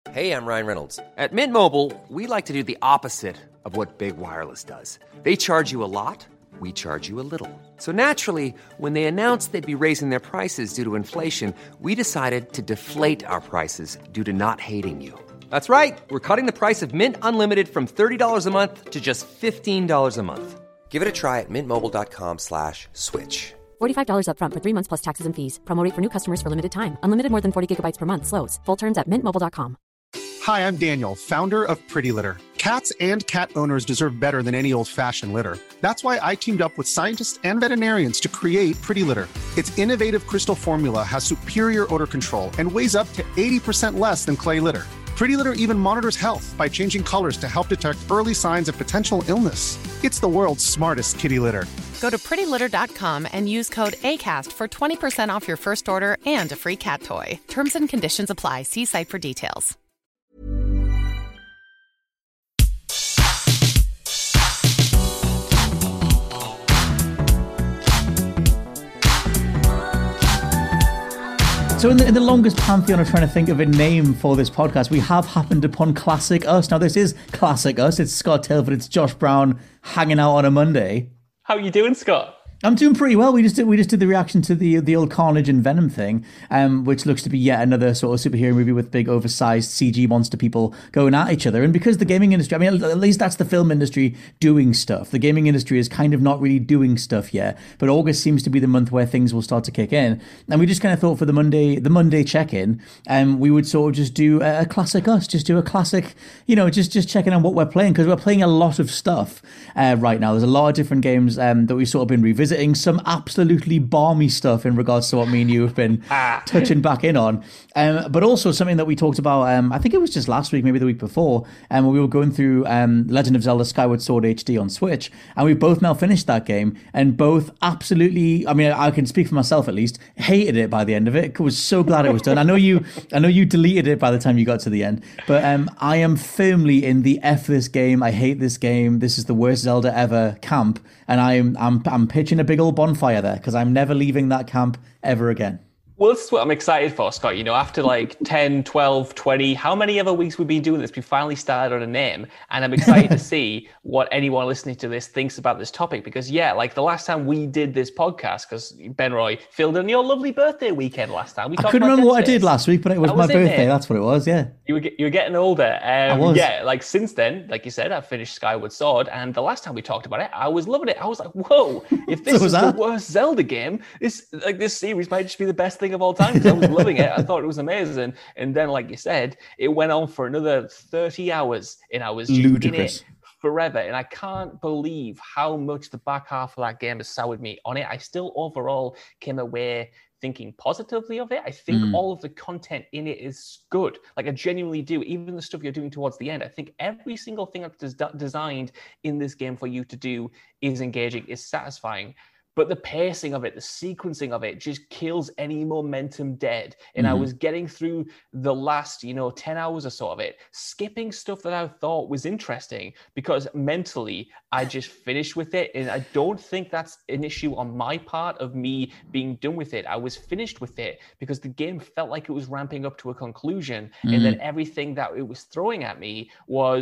Hey, I'm Ryan Reynolds. At Mint Mobile, we like to do the opposite of what Big Wireless does. They charge you a lot, we charge you a little. So naturally, when they announced they'd be raising their prices due to inflation, we decided to deflate our prices due to not hating you. That's right. We're cutting the price of Mint Unlimited from $30 a month to just $15 a month. Give it a try at mintmobile.com/switch. $45 up front for 3 months plus taxes and fees. Promo rate for new customers for limited time. Unlimited more than 40 gigabytes per month. Slows full terms at mintmobile.com. Hi, I'm Daniel, founder of Pretty Litter. Cats and cat owners deserve better than any old-fashioned litter. That's why I teamed up with scientists and veterinarians to create Pretty Litter. Its innovative crystal formula has superior odor control and weighs up to 80% less than clay litter. Pretty Litter even monitors health by changing colors to help detect early signs of potential illness. It's the world's smartest kitty litter. Go to prettylitter.com and use code ACAST for 20% off your first order and a free cat toy. Terms and conditions apply. See site for details. So in the longest pantheon of trying to think of a name for this podcast, we have happened upon Classic Us. Now, this is Classic Us. It's Scott Tilford, it's Josh Brown hanging out on a Monday. How are you doing, Scott? I'm doing pretty well. We just did the reaction to the old Carnage and Venom thing, which looks to be yet another sort of superhero movie with big oversized CG monster people going at each other. And because the gaming industry, I mean, at least that's the film industry doing stuff. The gaming industry is kind of not really doing stuff yet, but August seems to be the month where things will start to kick in. And we just kind of thought for the Monday check-in, we would sort of just do a Classic Us, just do a classic, just checking on what we're playing, because we're playing a lot of stuff right now. There's a lot of different games that we've sort of been revisiting. Some absolutely balmy stuff in regards to what me and you have been touching back in on, but also something that we talked about, I think it was just last week, maybe the week before, when we were going through Legend of Zelda Skyward Sword HD on Switch, and we both now finished that game, and both absolutely, I mean, I can speak for myself at least, hated it by the end of it. I was so glad it was done. I know you deleted it by the time you got to the end, but I am firmly in the F this game, I hate this game, this is the worst Zelda ever camp, and I'm pitching a big old bonfire there, because I'm never leaving that camp ever again. Well, this is what I'm excited for, Scott. After like 10, 12, 20, how many other weeks we've been doing this? We finally started on a name, and I'm excited to see what anyone listening to this thinks about this topic. Because like the last time we did this podcast, because Ben Roy filled in your lovely birthday weekend last time. I couldn't remember what I did last week, but it was my birthday. That's what it was, yeah. You were getting older. I was. Yeah, like since then, like you said, I finished Skyward Sword, and the last time we talked about it, I was loving it. I was like, whoa, if this is the worst Zelda game, this series might just be the best thing of all time, because I was loving it. I thought it was amazing. And then, like you said, it went on for another 30 hours, and I was just ludicrous in it forever. And I can't believe how much the back half of that game has soured me on it. I still overall came away thinking positively of it. I think all of the content in it is good. Like, I genuinely do. Even the stuff you're doing towards the end, I think every single thing that's designed in this game for you to do is engaging, is satisfying. But the pacing of it, the sequencing of it just kills any momentum dead. And I was getting through the last, 10 hours or so of it, skipping stuff that I thought was interesting, because mentally I just finished with it. And I don't think that's an issue on my part of me being done with it. I was finished with it because the game felt like it was ramping up to a conclusion. And then everything that it was throwing at me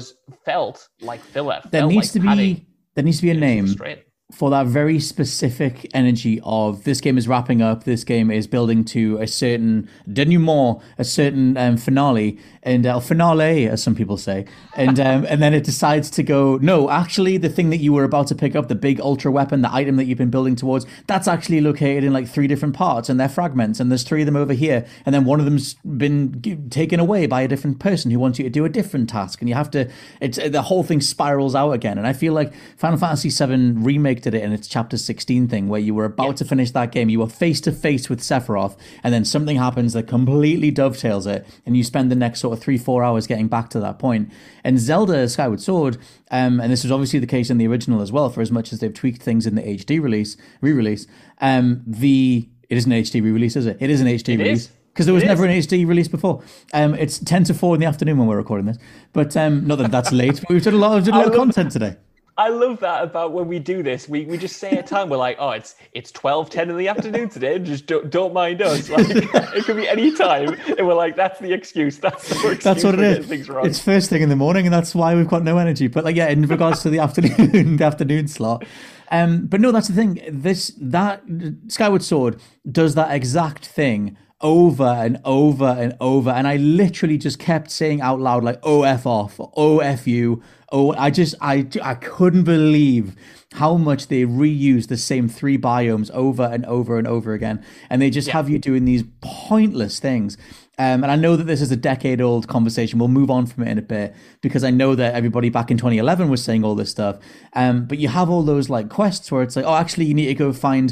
felt like filler. There needs to be a name for that very specific energy of this game is wrapping up, this game is building to a certain denouement, a certain finale, and finale, as some people say, and then it decides to go, no, actually, the thing that you were about to pick up, the big ultra weapon, the item that you've been building towards, that's actually located in like 3 different parts, and they're fragments, and there's 3 of them over here, and then one of them's been taken away by a different person who wants you to do a different task, and you have to, the whole thing spirals out again. And I feel like Final Fantasy VII Remake did it in its chapter 16 thing, where you were about to finish that game, you were face to face with Sephiroth, and then something happens that completely dovetails it, and you spend the next sort of 3-4 hours getting back to that point. And Zelda Skyward Sword, and this was obviously the case in the original as well, for as much as they've tweaked things in the HD re-release, it isn't an HD re-release, is it? It is an HD release. Because there was never an HD release before. It's 10 to 4 in the afternoon when we're recording this. But not that that's late, but we've done a lot of content today. I love that about when we do this. We just say a time, we're like, oh, it's 12:10 in the afternoon today. Just don't mind us. Like, it could be any time. And we're like, that's the excuse. That's what it is. Things wrong. It's first thing in the morning, and that's why we've got no energy. But like, yeah, in regards to the afternoon slot. But no, that's the thing. That Skyward Sword does that exact thing over and over and over, and I literally just kept saying out loud like, "Oh, F off, oh, F you, oh." I couldn't believe how much they reuse the same 3 biomes over and over and over again, and they just have you doing these pointless things. And I know that this is a decade-old conversation. We'll move on from it in a bit because I know that everybody back in 2011 was saying all this stuff. But you have all those like quests where it's like, oh, actually, you need to go find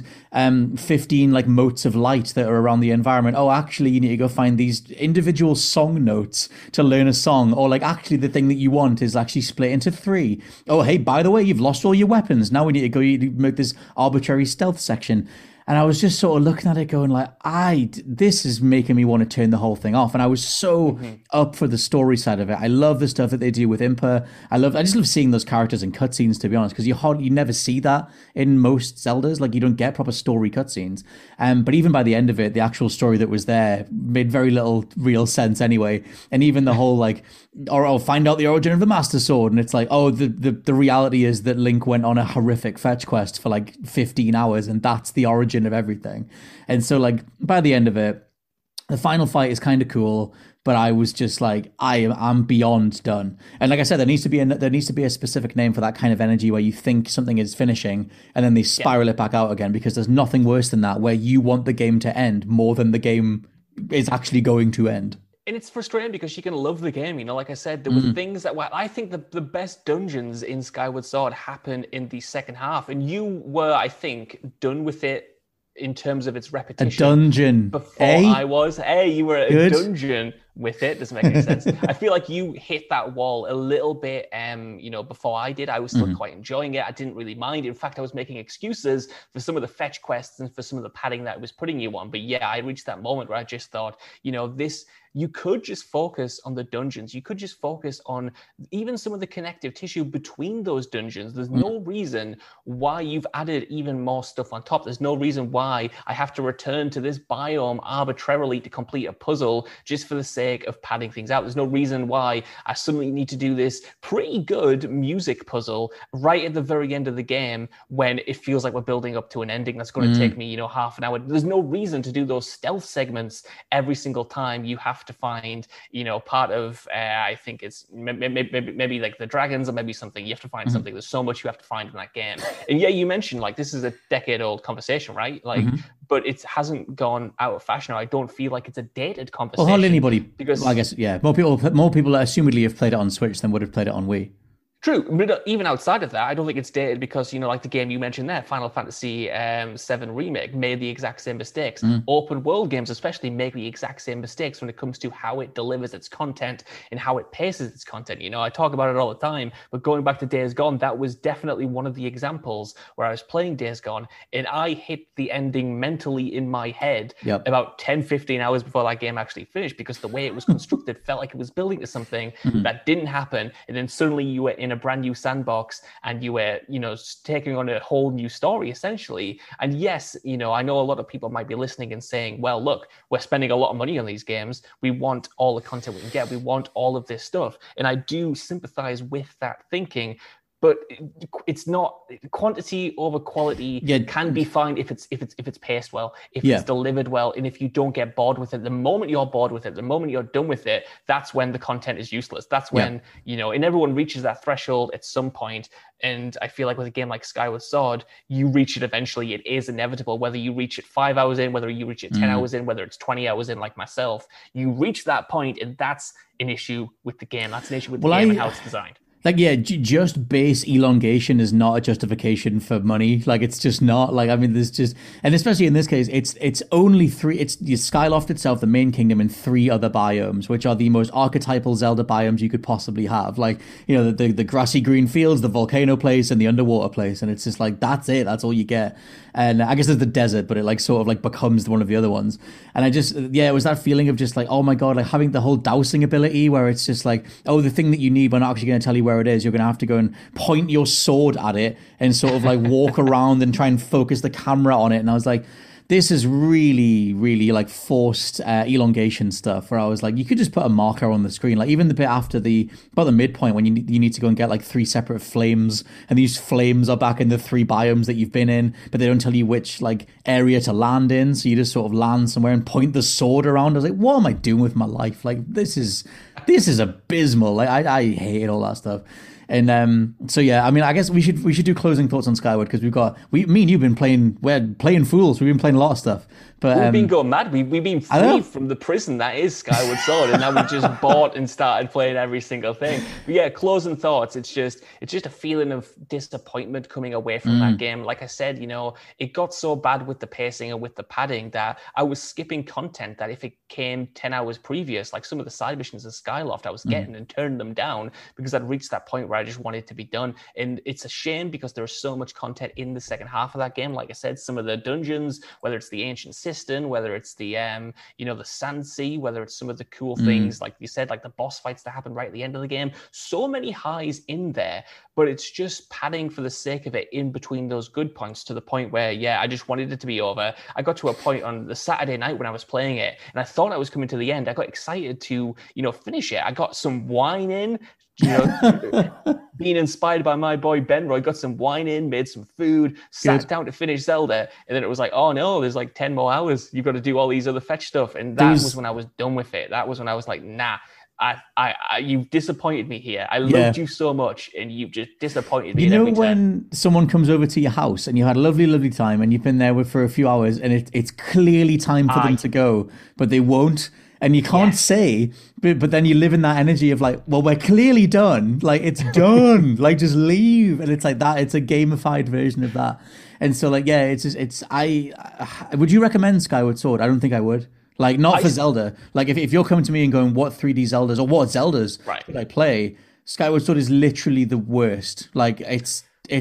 15 like motes of light that are around the environment. Oh, actually, you need to go find these individual song notes to learn a song. Or like, actually, the thing that you want is actually split into 3. Oh, hey, by the way, you've lost all your weapons. Now we need to go make this arbitrary stealth section. And I was just sort of looking at it going like, this is making me want to turn the whole thing off. And I was so up for the story side of it. I love the stuff that they do with Impa. I just love seeing those characters in cutscenes, to be honest, because you never see that in most Zeldas. Like, you don't get proper story cutscenes. But even by the end of it, the actual story that was there made very little real sense anyway. And even the whole like, or find out the origin of the Master Sword. And it's like, oh, the reality is that Link went on a horrific fetch quest for like 15 hours, and that's the origin of everything. And so like by the end of it, the final fight is kind of cool, but I was just like, I'm beyond done. And like I said, there needs to be a specific name for that kind of energy where you think something is finishing and then they spiral it back out again, because there's nothing worse than that, where you want the game to end more than the game is actually going to end. And it's frustrating because you can love the game. You know, like I said, there were things that were, I think the best dungeons in Skyward Sword happened in the second half. And you were, I think, done with it in terms of its repetition. A dungeon. Before I was. Hey, you were a dungeon with it. Doesn't make any sense. I feel like you hit that wall a little bit, before I did. I was still quite enjoying it. I didn't really mind. In fact, I was making excuses for some of the fetch quests and for some of the padding that it was putting you on. But yeah, I reached that moment where I just thought, you could just focus on the dungeons. You could just focus on even some of the connective tissue between those dungeons. There's no reason why you've added even more stuff on top. There's no reason why I have to return to this biome arbitrarily to complete a puzzle just for the sake of padding things out. There's no reason why I suddenly need to do this pretty good music puzzle right at the very end of the game when it feels like we're building up to an ending that's going to take me, half an hour. There's no reason to do those stealth segments every single time you have to find, part of, I think it's maybe like the dragons or maybe something. You have to find something. There's so much you have to find in that game. And yeah, you mentioned like this is a decade-old conversation, right? Like, but it hasn't gone out of fashion. I don't feel like it's a dated conversation. Well, hardly anybody, because I guess, more people assumedly have played it on Switch than would have played it on Wii. True, but even outside of that, I don't think it's dated because, like the game you mentioned there, Final Fantasy VII Remake, made the exact same mistakes. Open world games especially make the exact same mistakes when it comes to how it delivers its content and how it paces its content. I talk about it all the time, but going back to Days Gone, that was definitely one of the examples where I was playing Days Gone and I hit the ending mentally in my head about 10, 15 hours before that game actually finished, because the way it was constructed felt like it was building to something that didn't happen. And then suddenly you were in a brand new sandbox and you were, taking on a whole new story essentially. And yes, I know a lot of people might be listening and saying, well, look, we're spending a lot of money on these games. We want all the content we can get. We want all of this stuff. And I do sympathize with that thinking. But it's not quantity over quality. Can be fine if it's paced well, if it's delivered well, and if you don't get bored with it. The moment you're bored with it, the moment you're done with it, that's when the content is useless. That's when and everyone reaches that threshold at some point. And I feel like with a game like Skyward Sword, you reach it eventually. It is inevitable. Whether you reach it 5 hours in, whether you reach it 10 hours in, whether it's 20 hours in, like myself, you reach that point, and that's an issue with the game. That's an issue with the game and how it's designed. Like, just base elongation is not a justification for money. Like, it's just not. Like, I mean, there's just, and especially in this case, it's only 3. It's Skyloft itself, the main kingdom, and 3 other biomes, which are the most archetypal Zelda biomes you could possibly have. Like, the grassy green fields, the volcano place, and the underwater place. And it's just like, that's it. That's all you get. And I guess there's the desert, but it like sort of like becomes one of the other ones. And I just, it was that feeling of just like, oh my God, like having the whole dousing ability where it's just like, oh, the thing that you need, we're not actually going to tell you where where it is, you're going to have to go and point your sword at it and sort of like walk around and try and focus the camera on it. And I was like, this is really, really like forced elongation stuff where I was like, you could just put a marker on the screen. Like even the bit after about the midpoint when you need to go and get like 3 separate flames, and these flames are back in the 3 biomes that you've been in, but they don't tell you which like area to land in. So you just sort of land somewhere and point the sword around. I was like, what am I doing with my life? Like this is abysmal. Like I hate all that stuff. And so yeah, I mean, I guess we should do closing thoughts on Skyward, because me and you've been playing fools. We've been playing a lot of stuff. But we've been going mad. We've been free from the prison that is Skyward Sword, and now we've just bought and started playing every single thing. But yeah, closing thoughts. It's just a feeling of disappointment coming away from that game. Like I said, it got so bad with the pacing and with the padding that I was skipping content that if it came 10 hours previous, like some of the side missions in Skyloft, I was getting and turning them down because I'd reached that point where I just wanted it to be done. And it's a shame because there was so much content in the second half of that game. Like I said, some of the dungeons, whether it's the ancient cistern, whether it's the the sand sea, whether it's some of the cool things, like you said, like the boss fights that happen right at the end of the game, so many highs in there, but it's just padding for the sake of it in between those good points, to the point where I just wanted it to be over. I got to a point on the Saturday night when I was playing it and I thought I was coming to the end. I got excited to finish it. I got some wine in, being inspired by my boy Benroy, got some wine in, made some food, sat down to finish Zelda, and then it was like, oh no, there's like 10 more hours. You've got to do all these other fetch stuff. And that was when I was done with it. That was when I was like, nah, you've disappointed me here. I loved you so much, and you've just disappointed me. When someone comes over to your house and you had a lovely, lovely time, and you've been there for a few hours, and it's clearly time for them to go, but they won't. And you can't say, but then you live in that energy of like, well, we're clearly done. Like, it's done. Like, just leave. And it's like that. It's a gamified version of that. And so, like, yeah, would you recommend Skyward Sword? I don't think I would. Like, not for Zelda. Like, if you're coming to me and going, what 3D Zeldas or what Zeldas should I play? Skyward Sword is literally the worst. Like, it's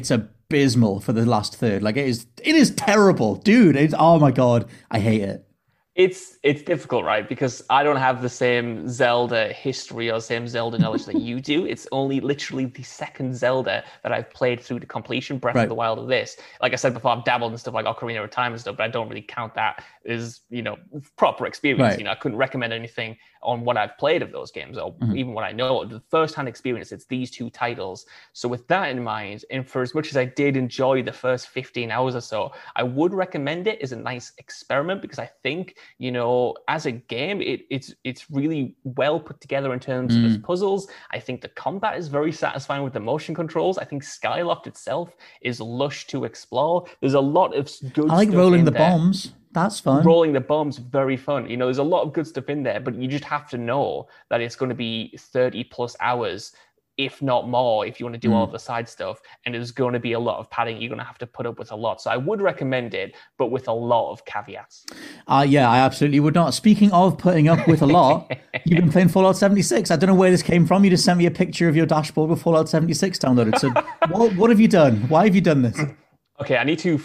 abysmal for the last third. Like, it is terrible. Dude, oh my God. I hate it. It's difficult, right? Because I don't have the same Zelda history or same Zelda knowledge that you do. It's only literally the second Zelda that I've played through to completion, Breath of the Wild of this. Like I said before, I've dabbled in stuff like Ocarina of Time and stuff, but I don't really count that as, proper experience. Right. I couldn't recommend anything on what I've played of those games, or even what I know. The first-hand experience, it's these 2 titles. So with that in mind, and for as much as I did enjoy the first 15 hours or so, I would recommend it as a nice experiment, because I think, as a game, it's really well put together in terms of its puzzles. I think the combat is very satisfying with the motion controls. I think Skyloft itself is lush to explore. There's a lot of good I like stuff rolling in the there. bombs. That's fun. Rolling the bombs, very fun. There's a lot of good stuff in there, but you just have to know that it's going to be 30 plus hours, if not more, if you want to do all of the side stuff. And there's going to be a lot of padding. You're going to have to put up with a lot. So I would recommend it, but with a lot of caveats. Yeah, I absolutely would not. Speaking of putting up with a lot, you've been playing Fallout 76. I don't know where this came from. You just sent me a picture of your dashboard with Fallout 76 downloaded. So what have you done? Why have you done this? Okay, I need to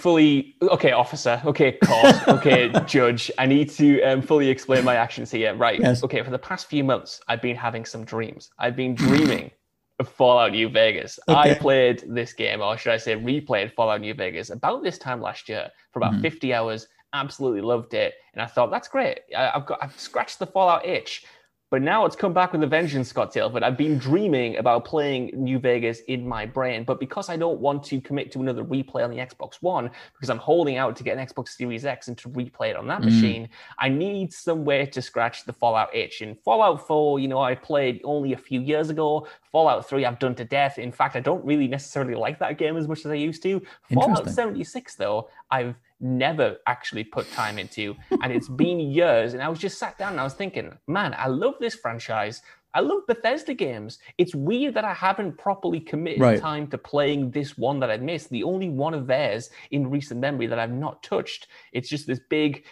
officer, court, judge. I need to fully explain my actions here. Right. Yes. Okay, for the past few months, I've been having some dreams. I've been dreaming of Fallout New Vegas. Okay. I played this game, or should I say replayed Fallout New Vegas about this time last year for about 50 hours. Absolutely loved it. And I thought, that's great. I've scratched the Fallout itch. But now it's come back with a vengeance, Scott Tailford. I've been dreaming about playing New Vegas in my brain, but because I don't want to commit to another replay on the Xbox One, because I'm holding out to get an Xbox Series X and to replay it on that machine, I need some way to scratch the Fallout itch. And Fallout 4, I played only a few years ago. Fallout 3, I've done to death. In fact, I don't really necessarily like that game as much as I used to. Fallout 76, though, I've never actually put time into, and it's been years. And I was just sat down and I was thinking, man, I love this franchise. I love Bethesda games. It's weird that I haven't properly committed time to playing this one that I'd missed. The only one of theirs in recent memory that I've not touched. It's just this big,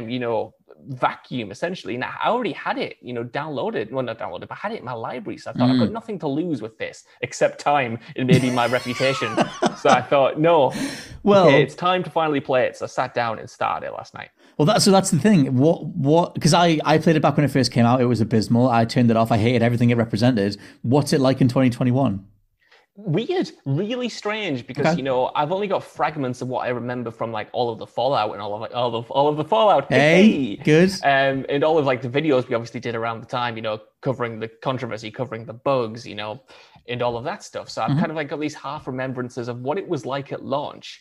vacuum, essentially. Now, I already had it, downloaded. Well, not downloaded, but I had it in my library. So I thought, I've got nothing to lose with this except time and maybe my reputation. So I thought, no, it's time to finally play it. So I sat down and started it last night. Well, that's the thing. What? Because I played it back when it first came out. It was abysmal. I turned it off. I hated everything it represented. What's it like in 2021? Weird, really strange, because you know, I've only got fragments of what I remember from like all of the Fallout and all of the Fallout. Hey, good. And all of like the videos we obviously did around the time, you know, covering the controversy, covering the bugs, you know, and all of that stuff. So I've kind of like got these half remembrances of what it was like at launch.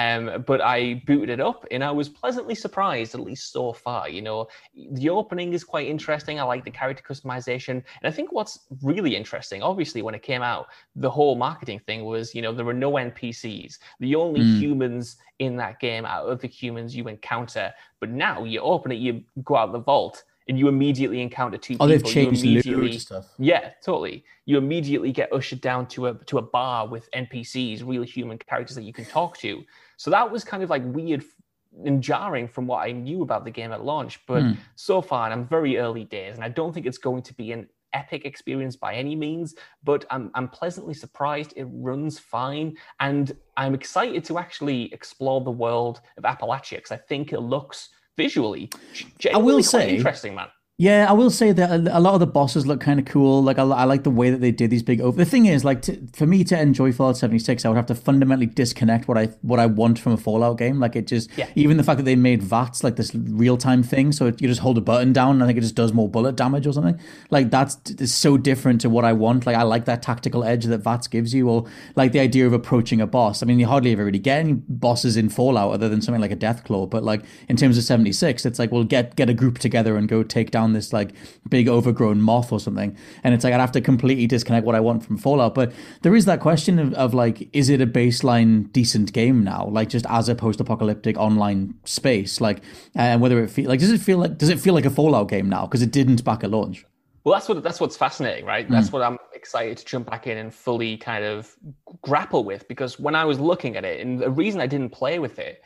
But I booted it up and I was pleasantly surprised, at least so far. You know, the opening is quite interesting. I like the character customization. And I think what's really interesting, obviously, when it came out, the whole marketing thing was, you know, there were no NPCs. The only humans in that game out of the humans you encounter. But now you open it, you go out the vault, and you immediately encounter two people. They've changed loads of stuff. Yeah, totally. You immediately get ushered down to a bar with NPCs, real human characters that you can talk to. So that was kind of like weird and jarring from what I knew about the game at launch. But so far, and I'm very early days, and I don't think it's going to be an epic experience by any means, but I'm pleasantly surprised. It runs fine, and I'm excited to actually explore the world of Appalachia, because I think it looks visually genuinely quite interesting, man. Yeah, I will say that a lot of the bosses look kind of cool. Like, I like the way that they did these big... The thing is, like, for me to enjoy Fallout 76, I would have to fundamentally disconnect what I want from a Fallout game. Like, it just... Yeah. Even the fact that they made VATS, like, this real-time thing, so you just hold a button down and I think it just does more bullet damage or something. Like, that's so different to what I want. Like, I like that tactical edge that VATS gives you, or, like, the idea of approaching a boss. I mean, you hardly ever really get any bosses in Fallout other than something like a Deathclaw, but, like, in terms of 76, it's like, we'll get a group together and go take down this like big overgrown moth or something, and it's like I'd have to completely disconnect what I want from Fallout. But there is that question of like, is it a baseline decent game now, like just as a post-apocalyptic online space, like, and whether it feel like does it feel like a Fallout game now, because it didn't back at launch? Well, that's what's fascinating, right? That's what I'm excited to jump back in and fully kind of grapple with, because when I was looking at it, and the reason I didn't play it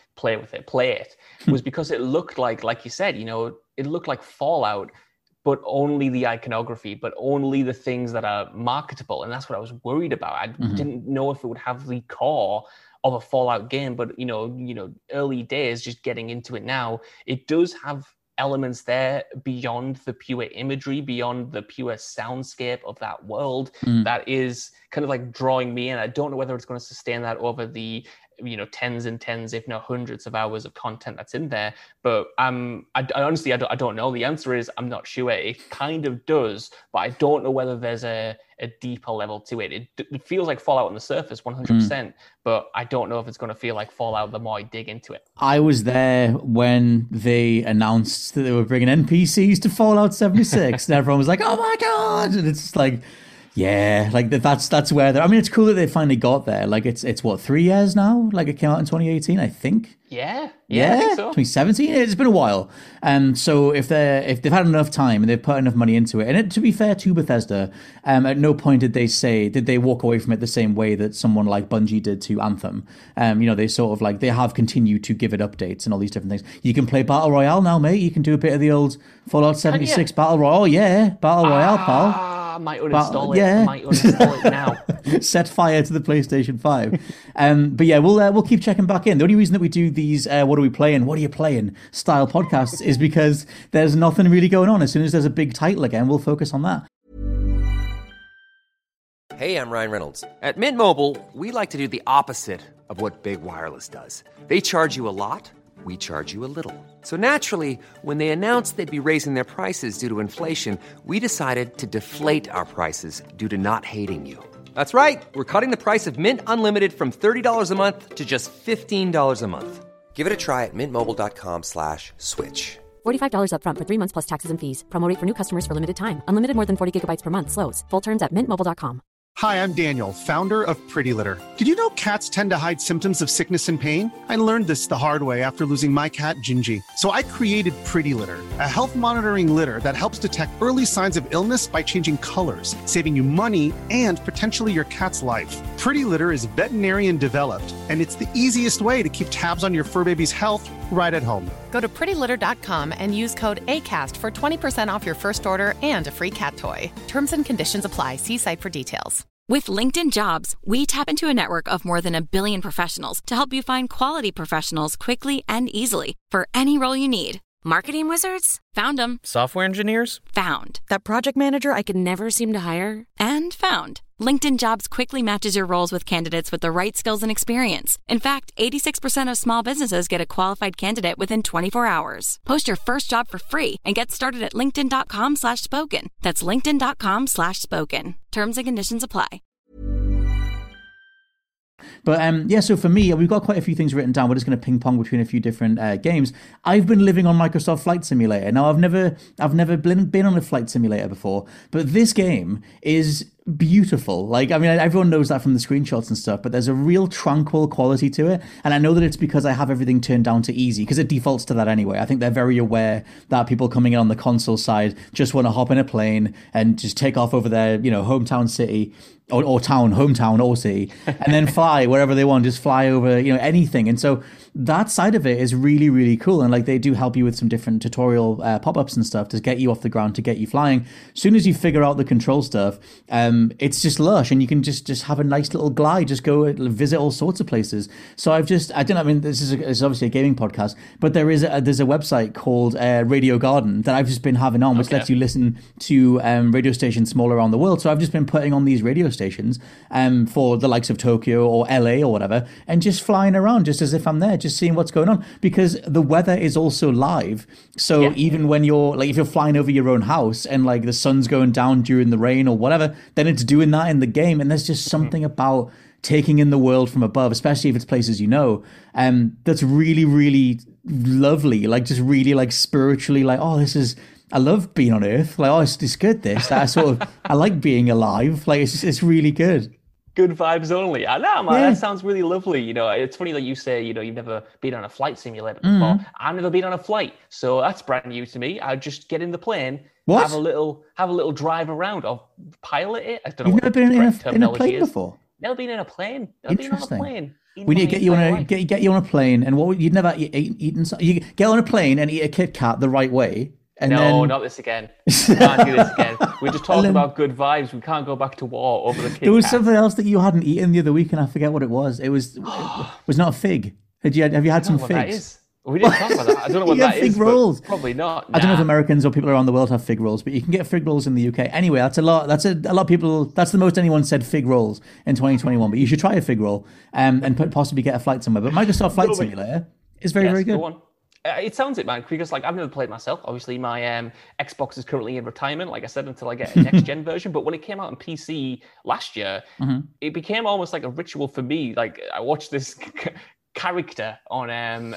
was because it looked like you said, you know, it looked like Fallout, but only the iconography, but only the things that are marketable. And that's what I was worried about. I didn't know if it would have the core of a Fallout game, but you know, early days, just getting into it now, it does have elements there beyond the pure imagery, beyond the pure soundscape of that world that is kind of like drawing me in. I don't know whether it's going to sustain that over the, you know, tens and tens, if not hundreds of hours of content that's in there. But I honestly, I don't know. The answer is I'm not sure. It kind of does, but I don't know whether there's a deeper level to it. It feels like Fallout on the surface, 100%, but I don't know if it's going to feel like Fallout the more I dig into it. I was there when they announced that they were bringing NPCs to Fallout 76, and everyone was like, "Oh my god!" And it's just like, yeah, like that's where they're... I mean, it's cool that they finally got there. Like, it's what, 3 years now? Like, it came out in 2018, I think. Yeah, I think so. 2017. It's been a while. So if they've had enough time and they've put enough money into it, and to be fair to Bethesda, at no point did they walk away from it the same way that someone like Bungie did to Anthem. You know, they sort of like, they have continued to give it updates and all these different things. You can play Battle Royale now, mate. You can do a bit of the old Fallout 76 Battle Royale. Oh yeah, Battle Royale, pal. I might uninstall it. Yeah. I might uninstall it now. Set fire to the PlayStation 5. But yeah, we'll keep checking back in. The only reason that we do these what are we playing, what are you playing style podcasts is because there's nothing really going on. As soon as there's a big title again, we'll focus on that. Hey, I'm Ryan Reynolds. At Mint Mobile, we like to do the opposite of what Big Wireless does. They charge you a lot, we charge you a little. So naturally, when they announced they'd be raising their prices due to inflation, we decided to deflate our prices due to not hating you. That's right. We're cutting the price of Mint Unlimited from $30 a month to just $15 a month. Give it a try at mintmobile.com/switch. $45 up front for 3 months plus taxes and fees. Promo rate for new customers for limited time. Unlimited more than 40 gigabytes per month. Slows full terms at mintmobile.com. Hi, I'm Daniel, founder of Pretty Litter. Did you know cats tend to hide symptoms of sickness and pain? I learned this the hard way after losing my cat, Gingy. So I created Pretty Litter, a health monitoring litter that helps detect early signs of illness by changing colors, saving you money and potentially your cat's life. Pretty Litter is veterinarian developed, and it's the easiest way to keep tabs on your fur baby's health right at home. Go to prettylitter.com and use code ACAST for 20% off your first order and a free cat toy. Terms and conditions apply. See site for details. With LinkedIn Jobs, we tap into a network of more than 1 billion professionals to help you find quality professionals quickly and easily for any role you need. Marketing wizards? Found them. Software engineers? Found. That project manager I could never seem to hire? And found. LinkedIn Jobs quickly matches your roles with candidates with the right skills and experience. In fact, 86% of small businesses get a qualified candidate within 24 hours. Post your first job for free and get started at linkedin.com/spoken. That's linkedin.com/spoken. Terms and conditions apply. But so for me, we've got quite a few things written down. We're just going to ping pong between a few different games. I've been living on Microsoft Flight Simulator. Now, I've never been on a flight simulator before, but this game is beautiful. Like, I mean, everyone knows that from the screenshots and stuff, but there's a real tranquil quality to it. And I know that it's because I have everything turned down to easy, because it defaults to that anyway. I think they're very aware that people coming in on the console side just want to hop in a plane and just take off over their, hometown city or town, hometown or city, and then fly wherever they want, just fly over, anything. And so that side of it is really, really cool. And like, they do help you with some different tutorial pop-ups and stuff to get you off the ground, to get you flying. As soon as you figure out the control stuff, it's just lush, and you can just have a nice little glide, just go visit all sorts of places. So this is obviously a gaming podcast, but there's a website called Radio Garden that I've just been having on, which lets you listen to radio stations small around the world. So I've just been putting on these radio stations for the likes of Tokyo or LA or whatever, and just flying around just as if I'm there, just seeing what's going on, because the weather is also live. So even when you're like, if you're flying over your own house and like the sun's going down during the rain or whatever, then it's doing that in the game. And there's just something about taking in the world from above, especially if it's places that's really, really lovely. Like, just really like spiritually, like, I love being on Earth. Like, it's good. I like being alive. Like, it's really good. Good vibes only. I know, man. Yeah. That sounds really lovely. It's funny that you say, you've never been on a flight simulator before. I've never been on a flight, so that's brand new to me. I just get in the plane, have a little drive around, or pilot it. I don't know. You've never been in a plane before? Never been in a plane. Never been on a plane. We need to get you on a plane, and you'd never eaten. You get on a plane and eat a Kit Kat the right way. Not this again. We can't do this again. We just talked about good vibes. We can't go back to war over the Kit Kat. There was something else that you hadn't eaten the other week, and I forget what it was. It was not a fig. Have you had some figs? That is. We didn't talk about that. I don't know what that is. Fig rolls. Probably not. Nah. I don't know if Americans or people around the world have fig rolls, but you can get fig rolls in the UK. Anyway, that's a lot of people. That's the most anyone said fig rolls in 2021. But you should try a fig roll and possibly get a flight somewhere. But Microsoft Flight Simulator is very, very good. Go on. It sounds it, man, because I've never played myself. Obviously, my Xbox is currently in retirement, like I said, until I get a next-gen version. But when it came out on PC last year, it became almost like a ritual for me. Like, I watched this character on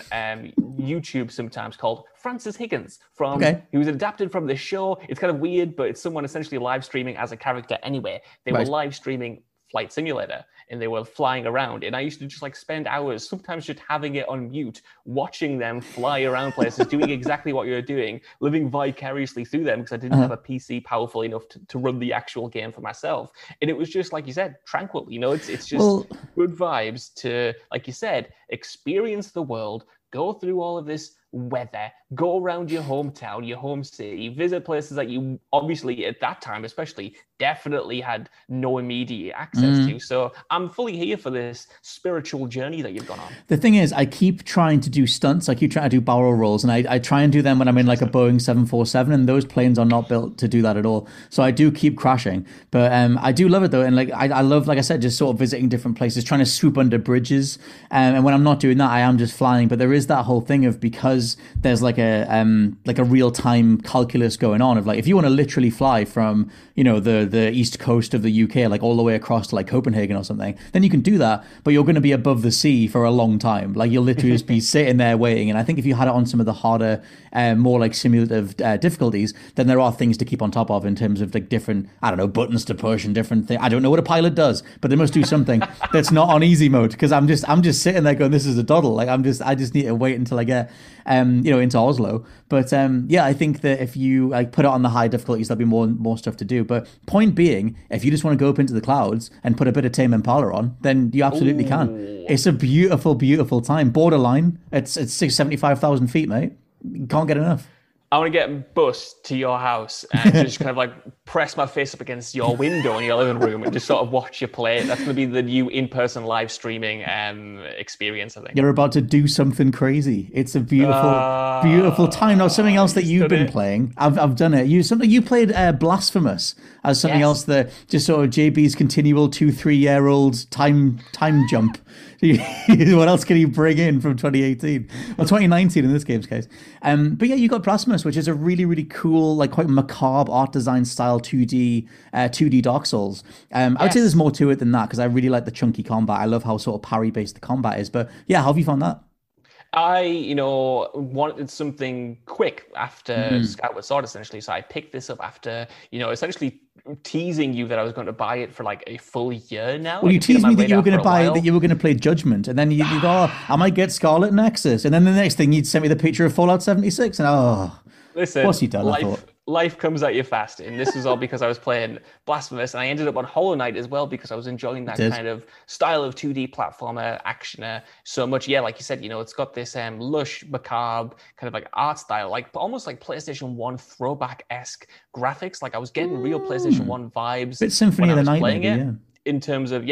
YouTube sometimes called Francis Higgins. He was adapted from the show. It's kind of weird, but it's someone essentially live streaming as a character anyway. They were live streaming Flight Simulator, and they were flying around, and I used to just spend hours, sometimes just having it on mute, watching them fly around places, doing exactly what you're doing, living vicariously through them, because I didn't have a PC powerful enough to run the actual game for myself. And it was just, like you said, tranquil. It's just good vibes to, like you said, experience the world, go through all of this weather, go around your hometown, your home city, visit places that you obviously at that time especially definitely had no immediate access to. So I'm fully here for this spiritual journey that you've gone on. The thing is, I keep trying to do stunts. I keep trying to do barrel rolls, and I try and do them when I'm in like a Boeing 747, and those planes are not built to do that at all. So I do keep crashing. But I do love it though. And like I love, like I said, just sort of visiting different places, trying to swoop under bridges. And when I'm not doing that, I am just flying. But there is that whole thing of, because there's like a real time calculus going on of like, if you want to literally fly from, the east coast of the UK, like all the way across to like Copenhagen or something, then you can do that, but you're going to be above the sea for a long time. Like, you'll literally just be sitting there waiting. And I think if you had it on some of the harder, more like simulative difficulties, then there are things to keep on top of in terms of like different, buttons to push and different things. I don't know what a pilot does, but they must do something that's not on easy mode, because I'm just sitting there going, this is a doddle. Like, I just need to wait until I get into Oslo. But I think that if you put it on the high difficulties, there'll be more stuff to do. But point being, if you just want to go up into the clouds and put a bit of Tame Impala on, then you absolutely can. It's a beautiful, beautiful time. Borderline. It's 75,000 feet, mate. You can't get enough. I want to get a bus to your house and just kind of like press my face up against your window in your living room and just sort of watch you play. That's going to be the new in-person live streaming experience, I think. You're about to do something crazy. It's a beautiful, beautiful time. Now, something else that you've been playing, I've done it. You played Blasphemous as something else that just sort of JB's continual 2-3-year-old time jump. What else can you bring in from 2018? Well, 2019 in this game's case. But yeah, you got Blasphemous, which is a really, really cool, like quite macabre art design style 2D Dark Souls. I would say there's more to it than that because I really like the chunky combat. I love how sort of parry based the combat is. But yeah, how have you found that? I, wanted something quick after Skyward Sword, essentially. So I picked this up after, essentially teasing you that I was going to buy it for like a full year now. Well, you teased me that you were going to that you were going to play Judgment, and then you go, I might get Scarlet Nexus, and then the next thing you'd send me the picture of Fallout 76, and listen, what's he done? Life comes at you fast, and this was all because I was playing Blasphemous, and I ended up on Hollow Knight as well because I was enjoying that kind of style of 2D platformer, actioner so much. Yeah, like you said, it's got this lush, macabre kind of like art style, like almost like PlayStation 1 throwback-esque graphics. Like I was getting real PlayStation 1 vibes. Bit Symphony of the Night, maybe, yeah. In terms of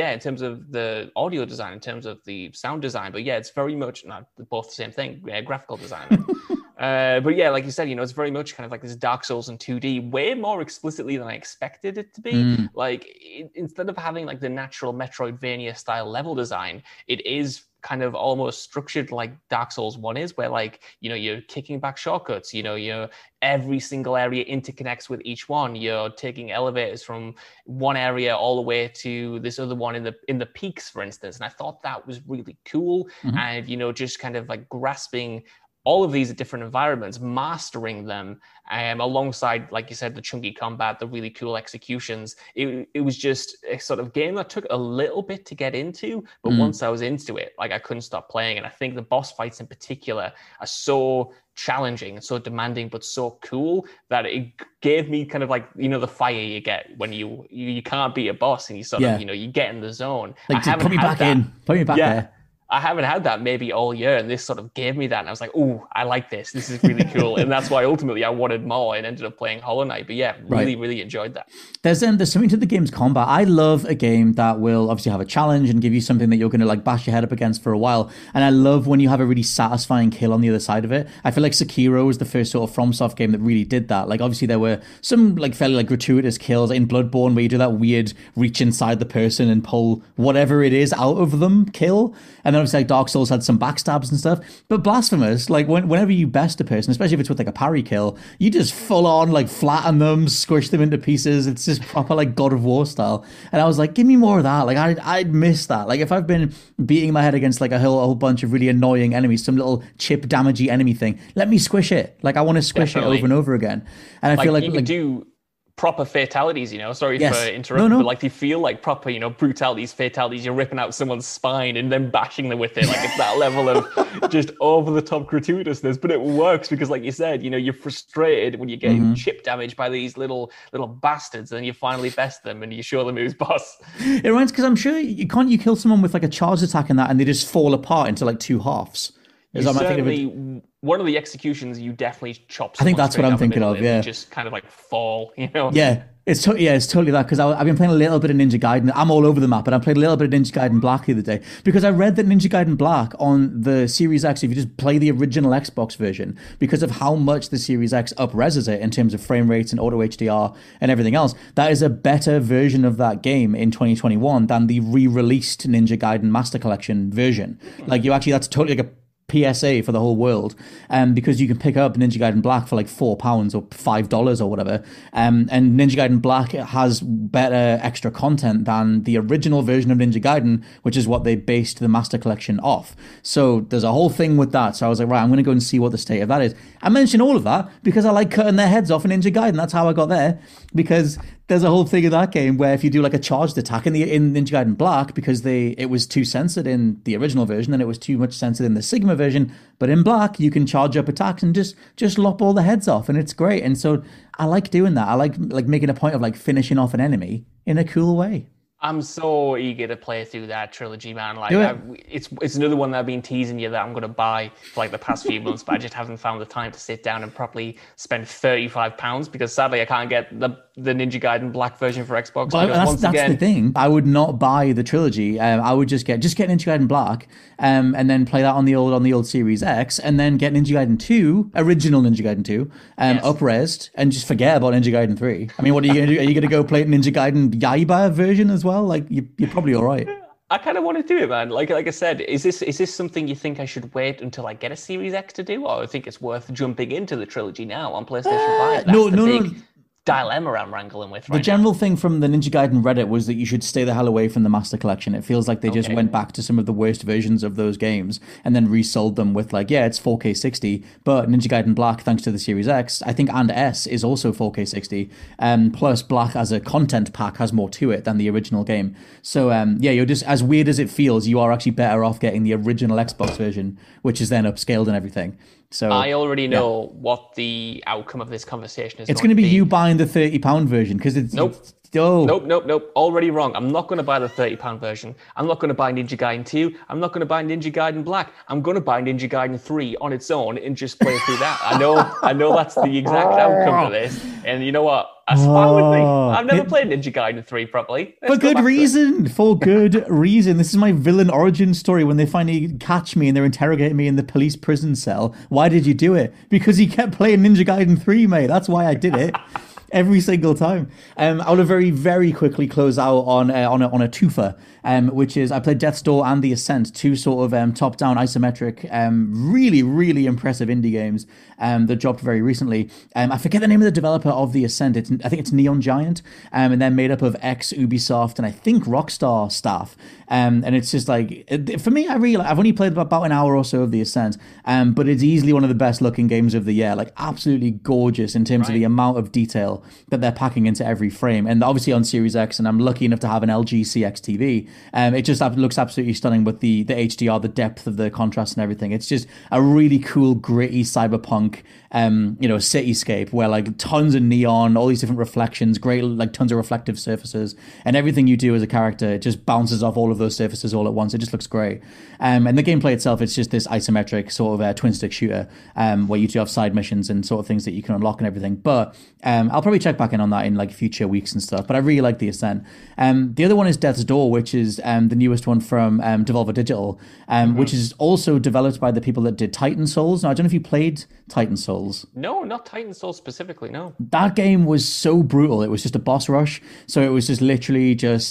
the audio design, in terms of the sound design, but yeah, it's very much not both the same thing. Graphical design. But yeah, like you said, it's very much kind of like this Dark Souls in 2D, way more explicitly than I expected it to be. Like instead of having like the natural Metroidvania style level design, it is kind of almost structured like Dark Souls 1 is, where like, you're kicking back shortcuts, every single area interconnects with each one. You're taking elevators from one area all the way to this other one in the peaks, for instance. And I thought that was really cool. And, just kind of like grasping all of these different environments, mastering them alongside, like you said, the chunky combat, the really cool executions. It was just a sort of game that took a little bit to get into, but once I was into it, like I couldn't stop playing. And I think the boss fights in particular are so challenging and so demanding, but so cool that it gave me kind of like, the fire you get when you can't be a boss and you sort of, you get in the zone. Like, put me back there. I haven't had that maybe all year, and this sort of gave me that, and I was like, "Oh, I like this. This is really cool." And that's why ultimately I wanted more and ended up playing Hollow Knight. But yeah, really enjoyed that. There's something to the game's combat. I love a game that will obviously have a challenge and give you something that you're going to like bash your head up against for a while. And I love when you have a really satisfying kill on the other side of it. I feel like Sekiro was the first sort of FromSoft game that really did that. Like obviously there were some like fairly like gratuitous kills in Bloodborne where you do that weird reach inside the person and pull whatever it is out of them kill. And then obviously like Dark Souls had some backstabs and stuff. But Blasphemous, like whenever you best a person, especially if it's with like a parry kill, you just full on like flatten them, squish them into pieces. It's just proper like God of War style. And I was like, give me more of that. Like I'd miss that. Like if I've been beating my head against like a whole bunch of really annoying enemies, some little chip damagey enemy thing, let me squish it. Like I want to squish it over and over again. And I feel like you could do proper fatalities, sorry for interrupting, but like they feel like proper, brutalities, fatalities. You're ripping out someone's spine and then bashing them with it. Like it's that level of just over the top gratuitousness, but it works because like you said, you're frustrated when you're getting chip damaged by these little bastards, and you finally best them and you show them who's boss. It reminds, because I'm sure you kill someone with like a charged attack in that and they just fall apart into like two halves. One of the executions, you definitely chop. I think that's what I'm thinking of. Yeah, just kind of like fall. Yeah, it's totally that, because I've been playing a little bit of Ninja Gaiden. I'm all over the map, but I played a little bit of Ninja Gaiden Black the other day because I read that Ninja Gaiden Black on the Series X, if you just play the original Xbox version, because of how much the Series X up-reses it in terms of frame rates and auto HDR and everything else, that is a better version of that game in 2021 than the re-released Ninja Gaiden Master Collection version. Like that's totally like a PSA for the whole world, because you can pick up Ninja Gaiden Black for like £4 or $5 or whatever, and Ninja Gaiden Black has better extra content than the original version of Ninja Gaiden, which is what they based the Master Collection off. So there's a whole thing with that. So I was like, right, I'm going to go and see what the state of that is. I mention all of that because I like cutting their heads off in Ninja Gaiden. That's how I got there, because there's a whole thing in that game where if you do like a charged attack in Ninja Gaiden Black, because it was too censored in the original version and it was too much censored in the Sigma version, but in Black you can charge up attacks and just lop all the heads off, and it's great. And so I like doing that. I like making a point of like finishing off an enemy in a cool way. I'm so eager to play through that trilogy, man. Like, it's another one that I've been teasing you that I'm going to buy for like the past few months, but I just haven't found the time to sit down and properly spend £35 because sadly I can't get the Ninja Gaiden Black version for Xbox. But that's the thing. I would not buy the trilogy. I would just get Ninja Gaiden Black, and then play that on the old Series X, and then get Ninja Gaiden 2, original Ninja Gaiden 2, up-resed, and just forget about Ninja Gaiden 3. I mean, what are you going to do? Are you going to go play Ninja Gaiden Yaiba version as well? Like, you're probably all right. I kind of want to do it, man. Like I said, is this something you think I should wait until I get a Series X to do, or I think it's worth jumping into the trilogy now on PlayStation 5? That's no. Dilemma I'm wrangling with right now. The general thing from the Ninja Gaiden Reddit was that you should stay the hell away from the Master Collection. It feels like they just went back to some of the worst versions of those games and then resold them with like, it's 4K 60, but Ninja Gaiden Black, thanks to the Series X, I think, and S is also 4K 60. Plus Black as a content pack has more to it than the original game. So you're just, as weird as it feels, you are actually better off getting the original Xbox version, which is then upscaled and everything. So I already know what the outcome of this conversation is. It's going to be you buying the £30 version because it's Nope. Already wrong. I'm not going to buy the £30 version. I'm not going to buy Ninja Gaiden 2. I'm not going to buy Ninja Gaiden Black. I'm going to buy Ninja Gaiden 3 on its own and just play through that. I know that's the exact outcome of this. And you know what? That's fine with me. I've never played Ninja Gaiden 3 properly. For good reason. This is my villain origin story when they finally catch me and they're interrogating me in the police prison cell. Why did you do it? Because he kept playing Ninja Gaiden 3, mate. That's why I did it. Every single time. I want to very, very quickly close out on a twofer, which is I played Death's Door and The Ascent, two sort of top-down isometric, really, really impressive indie games that dropped very recently. I forget the name of the developer of The Ascent. I think it's Neon Giant, and they're made up of ex-Ubisoft and I think Rockstar staff. And it's just like, for me, I've only played about an hour or so of The Ascent, but it's easily one of the best looking games of the year. Like, absolutely gorgeous in terms of the amount of detail that they're packing into every frame. And obviously on Series X, and I'm lucky enough to have an LG CX TV, it just looks absolutely stunning with the HDR, the depth of the contrast and everything. It's just a really cool, gritty cyberpunk cityscape where like tons of neon, all these different reflections, great, like tons of reflective surfaces, and everything you do as a character just bounces off all of those surfaces all at once. It just looks great. And the gameplay itself, it's just this isometric sort of twin stick shooter where you do have side missions and sort of things that you can unlock and everything. But I'll probably check back in on that in like future weeks and stuff. But I really like The Ascent. The other one is Death's Door, which is the newest one from Devolver Digital, which is also developed by the people that did Titan Souls. Now, I don't know if you played Titan Souls. No, not Titan Souls specifically, no. That game was so brutal. It was just a boss rush. So it was just literally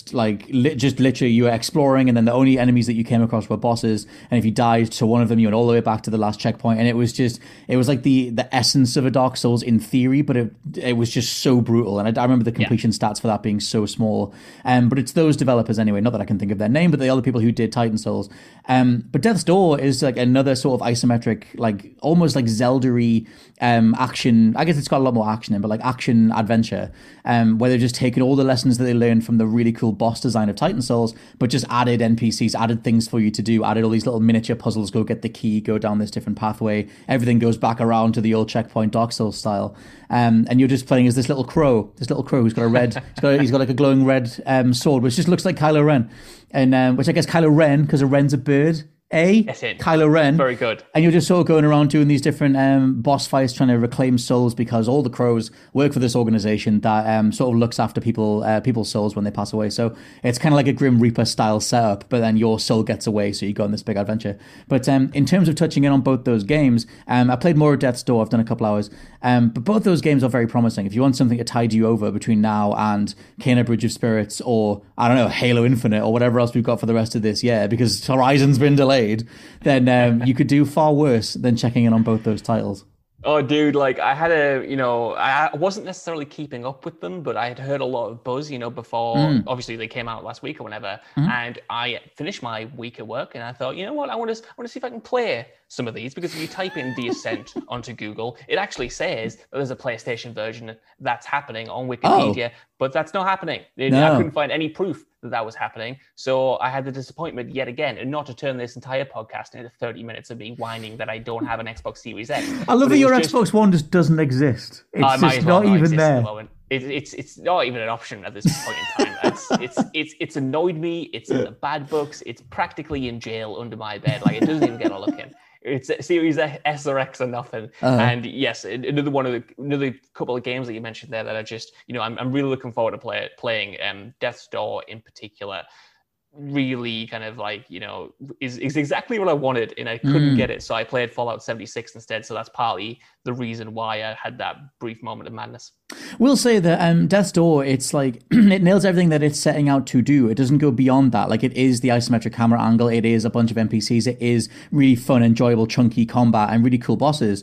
literally you were exploring, and then the only enemies that you came across were bosses. And if you died to one of them, you went all the way back to the last checkpoint. And it was like the essence of a Dark Souls in theory, but it was just so brutal. And I remember the completion stats for that being so small. But it's those developers anyway, not that I can think of their name, but the other people who did Titan Souls. But Death's Door is like another sort of isometric, like almost like Zelda-y action. I guess it's got a lot more action in, but like action adventure, where they've just taken all the lessons that they learned from the really cool boss design of Titan Souls, but just added NPCs, added things for you to do, added all these little miniature puzzles, go get the key, go down this different pathway. Everything goes back around to the old checkpoint Dark Souls style. And you're just playing as this little crow who's got a red, he's got like a glowing red sword, which just looks like Kylo Ren. And which I guess Kylo Ren, because a wren's a bird. Kylo Ren. Very good. And you're just sort of going around doing these different boss fights, trying to reclaim souls, because all the crows work for this organization that sort of looks after people's souls when they pass away. So it's kind of like a Grim Reaper style setup, but then your soul gets away, so you go on this big adventure. But in terms of touching in on both those games, I played more of Death's Door. I've done a couple hours. But both those games are very promising. If you want something to tide you over between now and Kena Bridge of Spirits, or I don't know, Halo Infinite, or whatever else we've got for the rest of this year, because Horizon's been delayed, then you could do far worse than checking in on both those titles. Oh, dude, like I had I wasn't necessarily keeping up with them, but I had heard a lot of buzz, before, obviously they came out last week or whenever, and I finished my week at work and I thought, you know what, I want to see if I can play some of these, because if you type in The Ascent onto Google, it actually says that there's a PlayStation version that's happening on Wikipedia, but that's not happening. No. I couldn't find any proof that was happening. So I had the disappointment yet again, and not to turn this entire podcast into 30 minutes of me whining that I don't have an Xbox Series X. I love that your Xbox One just doesn't exist. It's just not even there. It's not even an option at this point in time. It's annoyed me. It's in the bad books. It's practically in jail under my bed. Like, it doesn't even get a look in. It's Series S or X or nothing. And yes, another couple of games that you mentioned there that are just, I'm really looking forward to playing. Death's Door in particular really kind of like, is exactly what I wanted, and I couldn't get it. So I played Fallout 76 instead. So that's partly the reason why I had that brief moment of madness. We'll say that Death's Door, it's like, it nails everything that it's setting out to do. It doesn't go beyond that. Like, it is the isometric camera angle. It is a bunch of NPCs. It is really fun, enjoyable, chunky combat and really cool bosses.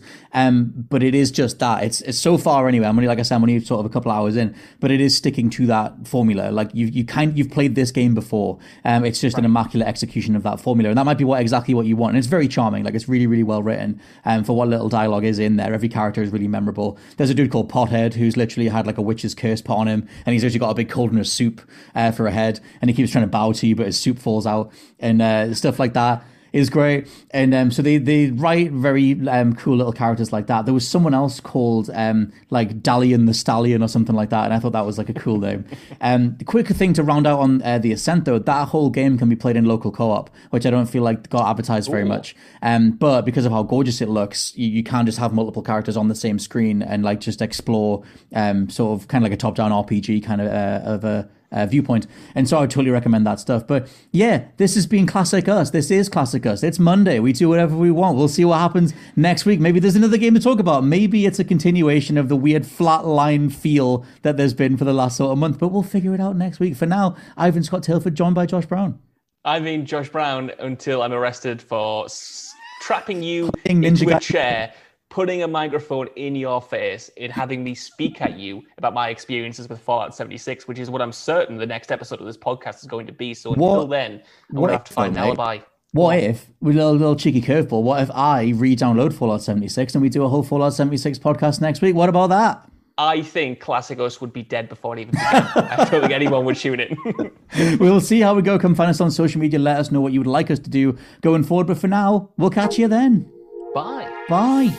But it is just that. It's so far anyway. I'm only sort of a couple hours in, but it is sticking to that formula. Like, you've played this game before. It's just an immaculate execution of that formula. And that might be exactly what you want. And it's very charming. Like, it's really, really well written. For what little dialogue is in there, every character is really memorable. There's a dude called Pothead who's literally had like a witch's curse put on him, and he's actually got a big cauldron of soup for a head, and he keeps trying to bow to you, but his soup falls out, and stuff like that is great. And so they write very cool little characters like that. There was someone else called like Dalian the Stallion or something like that, and I thought that was like a cool name. The quick thing to round out on the Ascent, though, that whole game can be played in local co-op, which I don't feel like got advertised very much. But because of how gorgeous it looks, you can just have multiple characters on the same screen and like just explore sort of kind of like a top-down RPG kind of a viewpoint. And so I would totally recommend that stuff. But yeah, this has been Classic Us. This is Classic Us. It's Monday. We do whatever we want. We'll see what happens next week. Maybe there's another game to talk about. Maybe it's a continuation of the weird flatline feel that there's been for the last sort of month, but we'll figure it out next week. For now, Ivan Scott Tilford, joined by Josh Brown. I've been Josh Brown until I'm arrested for trapping you into a chair, putting a microphone in your face, and having me speak at you about my experiences with Fallout 76, which is what I'm certain the next episode of this podcast is going to be. So until then, I'm going to have to find an alibi. What if, with a little cheeky curveball, what if I re-download Fallout 76 and we do a whole Fallout 76 podcast next week? What about that? I think Classic Us would be dead before it even began. I don't think anyone would tune in. We'll see how we go. Come find us on social media. Let us know what you would like us to do going forward. But for now, we'll catch you then. Bye. Bye.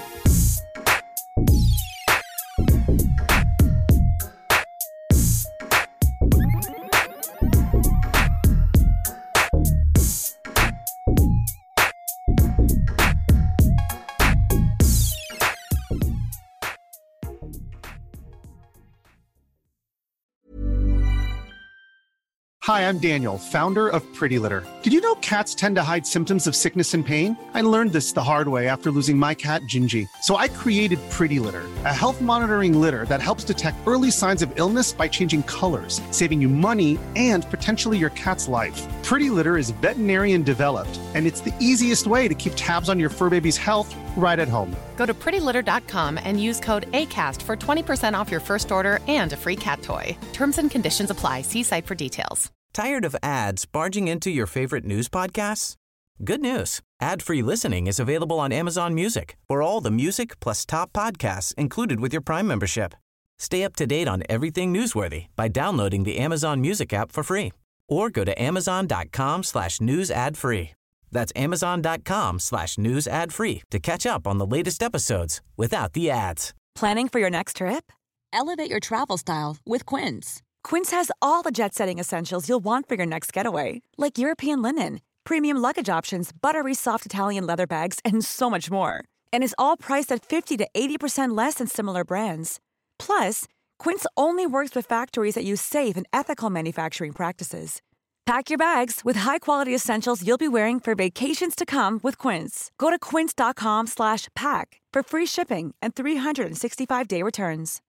Hi, I'm Daniel, founder of Pretty Litter. Did you know cats tend to hide symptoms of sickness and pain? I learned this the hard way after losing my cat, Gingy. So I created Pretty Litter, a health monitoring litter that helps detect early signs of illness by changing colors, saving you money and potentially your cat's life. Pretty Litter is veterinarian developed, and it's the easiest way to keep tabs on your fur baby's health right at home. Go to prettylitter.com and use code ACAST for 20% off your first order and a free cat toy. Terms and conditions apply. See site for details. Tired of ads barging into your favorite news podcasts? Good news. Ad-free listening is available on Amazon Music for all the music plus top podcasts included with your Prime membership. Stay up to date on everything newsworthy by downloading the Amazon Music app for free or go to amazon.com/news ad free. That's amazon.com/news ad free to catch up on the latest episodes without the ads. Planning for your next trip? Elevate your travel style with Quince. Quince has all the jet-setting essentials you'll want for your next getaway, like European linen, premium luggage options, buttery soft Italian leather bags, and so much more. And is all priced at 50 to 80% less than similar brands. Plus, Quince only works with factories that use safe and ethical manufacturing practices. Pack your bags with high-quality essentials you'll be wearing for vacations to come with Quince. Go to quince.com/pack for free shipping and 365-day returns.